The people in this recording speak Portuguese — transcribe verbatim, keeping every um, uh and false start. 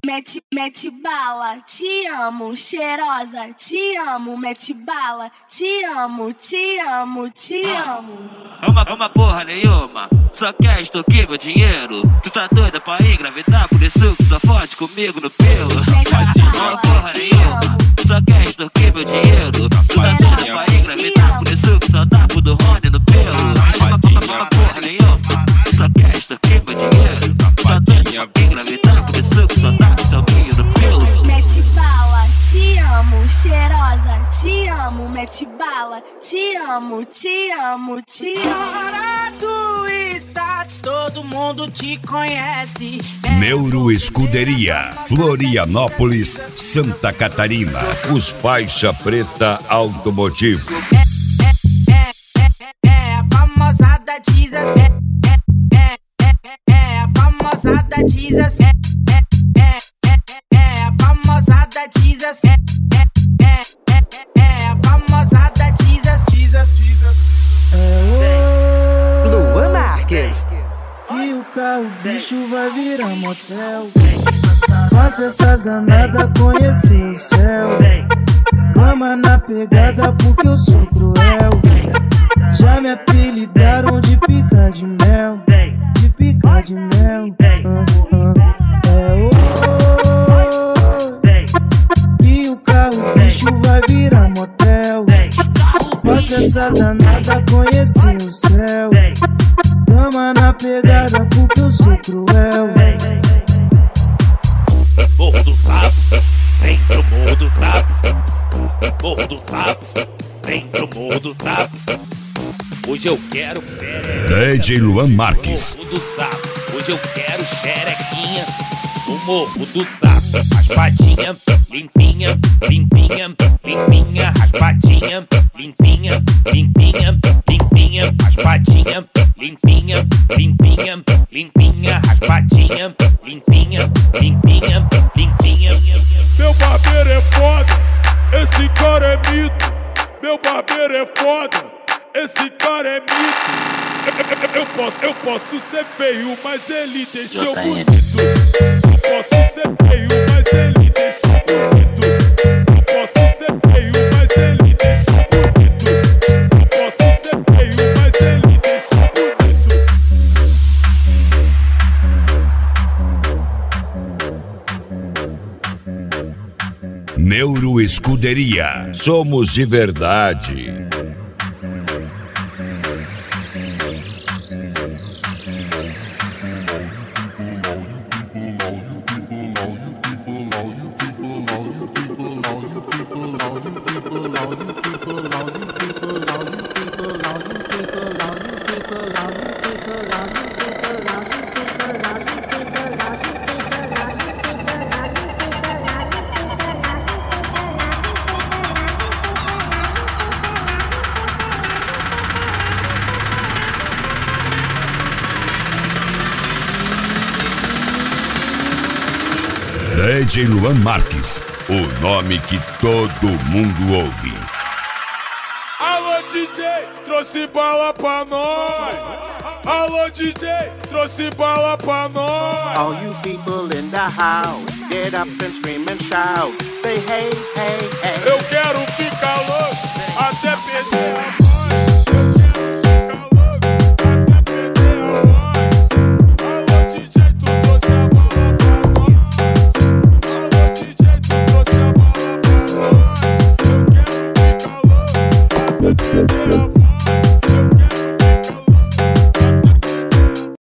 mete, mete bala, te amo, cheirosa, te amo, mete bala, te amo, te amo, te amo. É uma, é uma porra nenhuma, só quer extorquir meu dinheiro. Tu tá doida pra engravidar, por isso que só fode comigo no pelo. É uma porra nenhuma, só quer extorquir meu dinheiro. Tu tá doida pra engravidar, por isso que só dá pro do Rony no pelo. É uma, uma, uma porra nenhuma, só quer extorquir meu dinheiro. Tu tá doida pra engravidar, por isso que só dá pro seu brilho no pelo. Mete bala, te amo, cheirosa, te amo, mete bala, te amo, te amo, te amo. Fora do status, todo mundo te conhece. Neuro Escuderia, Florianópolis, Santa Catarina. Os Faixa Preta Automotivo. É, é, é, é a famosada dezessete. É, é, é, é a famosada dezessete. É, é, é, é a famosada dezessete. É, é, é, é a famosada dezessete. É o Luan Marques. Que o carro bicho vai virar motel. Faça essas danadas conhecer o céu. Cama na pegada porque eu sou cruel. Já me apelidaram de pica de mel. De pica de mel. uh, uh. É o que o carro bicho vai virar motel. Faça essas danadas conhecer o céu. Cama na pegada porque eu sou cruel. Morro do Sapo, vem pro Morro do Sapo. Morro do Sapo, vem pro Morro do Sapo. Hoje eu quero D J Luan Marques. Morro do Sapo, hoje eu quero xerequinha. No Morro do Sapo, raspadinha, limpinha, limpinha, limpinha, raspadinha, limpinha, limpinha, limpinha, raspadinha, limpinha, limpinha, limpinha, raspadinha, limpinha, limpinha, limpinha. Meu barbeiro é foda, esse cara é mito. Meu barbeiro é foda, esse cara é mito. Eu, eu, posso, eu posso ser feio, mas ele deixou bonito. Eu posso ser feio, mas ele deixou bonito. Eu posso ser feio, mas ele deixou bonito. Eu posso ser feio, mas ele deixou bonito. Neuro Escuderia, somos de verdade. D J Luan Marques, o nome que todo mundo ouve. Alô D J, trouxe bala pra nós. Alô D J, trouxe bala pra nós. All you people in the house, get up and scream and shout. Say hey, hey, hey. Eu quero ficar louco até perder a voz. Eu quero ficar louco até perder a voz. Alô D J, tu trouxe a bala pra nós. Alô D J, tu trouxe a bala pra nós. Eu quero ficar louco até perder a voz.